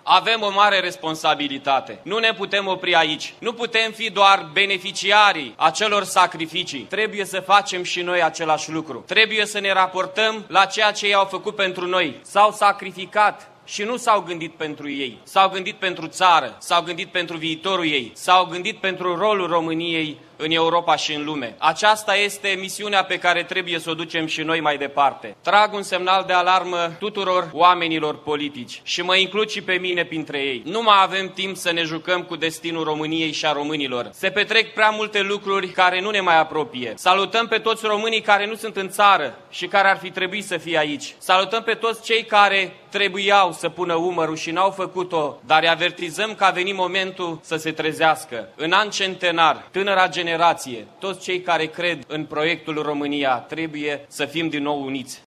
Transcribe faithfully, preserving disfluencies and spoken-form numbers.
Avem o mare responsabilitate. Nu ne putem opri aici. Nu putem fi doar beneficiarii acelor sacrificii. Trebuie să facem și noi același lucru. Trebuie să ne raportăm la ceea ce ei au făcut pentru noi. S-au sacrificat și nu s-au gândit pentru ei. S-au gândit pentru țară, s-au gândit pentru viitorul ei, s-au gândit pentru rolul României în Europa și în lume. Aceasta este misiunea pe care trebuie să o ducem și noi mai departe. Trag un semnal de alarmă tuturor oamenilor politici și mă includ și pe mine printre ei. Nu mai avem timp să ne jucăm cu destinul României și a românilor. Se petrec prea multe lucruri care nu ne mai apropie. Salutăm pe toți românii care nu sunt în țară și care ar fi trebuit să fie aici. Salutăm pe toți cei care trebuiau să pună umărul și n-au făcut-o, dar îi avertizăm că a venit momentul să se trezească. În an centenar, tânăra generație, toți cei care cred în proiectul România, trebuie să fim din nou uniți.